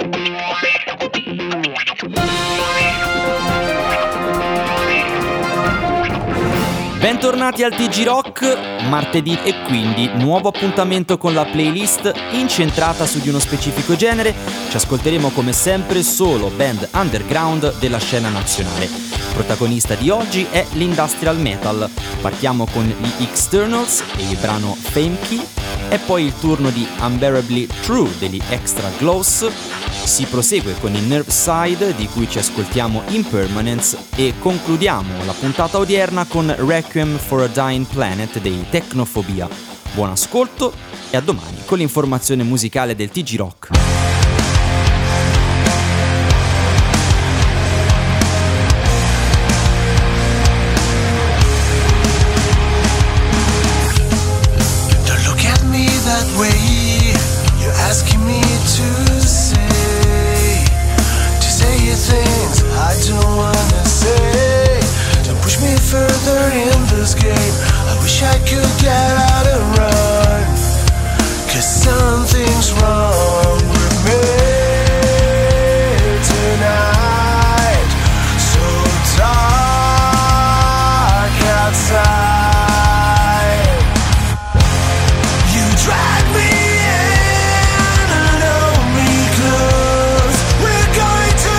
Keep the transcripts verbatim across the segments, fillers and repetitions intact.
Bentornati al T G Rock, martedì e quindi nuovo appuntamento con la playlist incentrata su di uno specifico genere. Ci ascolteremo come sempre solo band underground della scena nazionale. Protagonista di oggi è l'industrial metal. Partiamo con gli Externals e il brano Fame Key, e poi il turno di Unbearably True degli Extra Gloss. Si prosegue con il Nerve Side, di cui ci ascoltiamo Impermanence, e concludiamo la puntata odierna con Requiem for a Dying Planet dei Technophobia. Buon ascolto e a domani con l'informazione musicale del T G Rock. Don't look at me that way. You're asking me to say things I don't wanna say. Don't push me further in this game. I wish I could get out and run, 'cause something's wrong with me tonight. So dark outside. You drag me in and hold me close. We're going to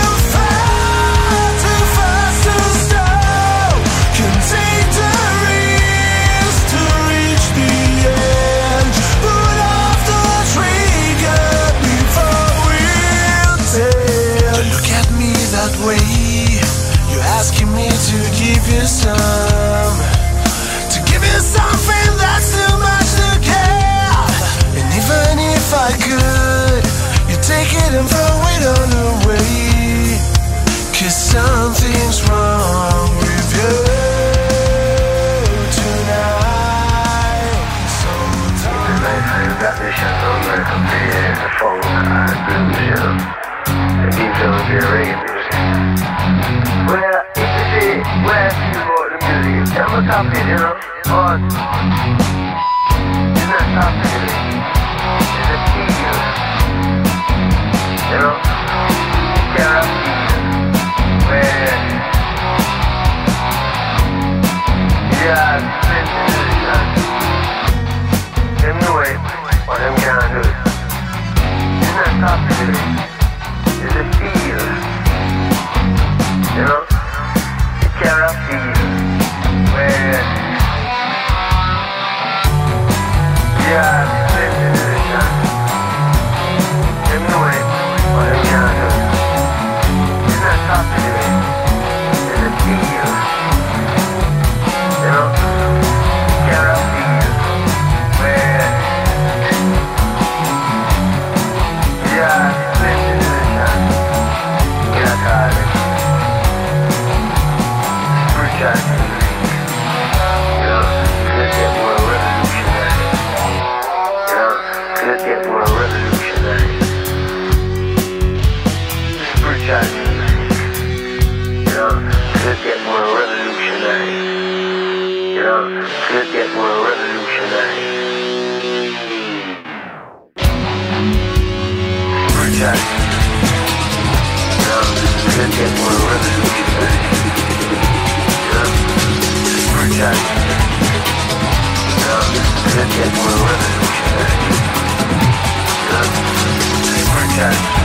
asking me to give you some, to give you something that's too much to give. And even if I could, you take it and throw it all away, 'cause something's wrong with you tonight. So tonight you got this shit on there, come here, the phone, I do the shit. It keeps on your radio music. Well, if you see where you go to the music, tell me top it, you know, but it's not top it, it's a feel, you know, care of feel, where, yeah, it's them the way, what them can't do, it's not top it, it's a feel. You know, you can't feel where, yeah, it's in the shot. Them know it, but them can't do it. It's not top to do it, it's a feel. You know, you can't feel where, yeah, it's in the shot. Get a card. You know, could get more revolutionary. You know, could get more revolutionary. Spiritual music. You know, could get more revolutionary. You know, could get more revolutionary. Spiritual music. You know, could get more revolutionary. Spiritual, yeah, could get more revolutionary. Yeah, spiritual.